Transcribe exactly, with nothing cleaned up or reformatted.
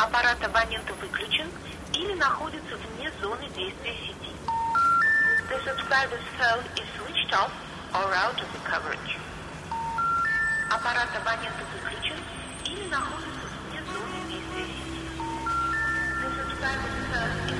Аппарат абонента выключен или находится вне зоны действия сети. The subscriber's phone is switched off or out of the coverage. Аппарат абонента выключен или находится вне зоны действия сети. The subscriber's phone is